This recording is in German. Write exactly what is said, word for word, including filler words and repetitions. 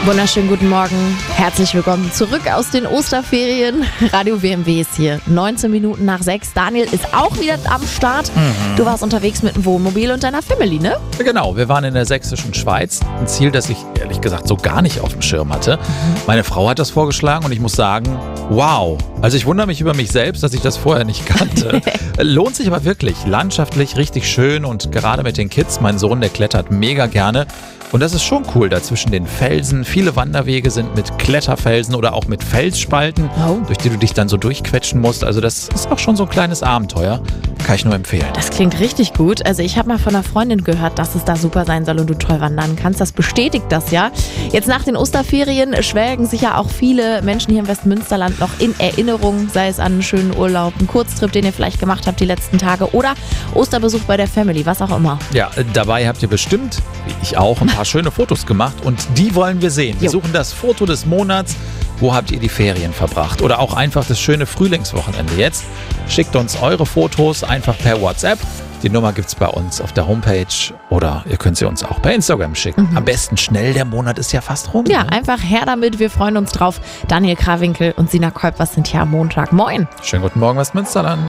Wunderschönen guten Morgen. Herzlich willkommen zurück aus den Osterferien. Radio W M W ist hier. neunzehn Minuten nach sechs. Daniel ist auch wieder am Start. Mhm. Du warst unterwegs mit dem Wohnmobil und deiner Family, ne? Genau, wir waren in der sächsischen Schweiz. Ein Ziel, das ich ehrlich gesagt so gar nicht auf dem Schirm hatte. Mhm. Meine Frau hat das vorgeschlagen und ich muss sagen, wow. Also ich wundere mich über mich selbst, dass ich das vorher nicht kannte. Lohnt sich aber wirklich. Landschaftlich richtig schön und gerade mit den Kids. Mein Sohn, der klettert mega gerne. Und das ist schon cool, da zwischen den Felsen. Viele Wanderwege sind mit Kletterfelsen oder auch mit Felsspalten, oh. durch die du dich dann so durchquetschen musst. Also das ist auch schon so ein kleines Abenteuer. Kann ich nur empfehlen. Das klingt richtig gut. Also ich habe mal von einer Freundin gehört, dass es da super sein soll und du toll wandern kannst. Das bestätigt das ja. Jetzt nach den Osterferien schwelgen sicher auch viele Menschen hier im Westmünsterland noch in Erinnerung, sei es an einen schönen Urlaub, einen Kurztrip, den ihr vielleicht gemacht habt die letzten Tage oder Osterbesuch bei der Family, was auch immer. Ja, dabei habt ihr bestimmt, wie ich auch, ein paar schöne Fotos gemacht und die wollen wir sehen. Wir jo. suchen das Foto des Monats. Wo habt ihr die Ferien verbracht? Oder auch einfach das schöne Frühlingswochenende jetzt. Schickt uns eure Fotos einfach per WhatsApp. Die Nummer gibt's bei uns auf der Homepage oder ihr könnt sie uns auch per Instagram schicken. Mhm. Am besten schnell, der Monat ist ja fast rum. Ja, ne? Einfach her damit. Wir freuen uns drauf. Daniel Krawinkel und Sina Kolb, was sind hier am Montag. Moin. Schönen guten Morgen, Westmünsterland.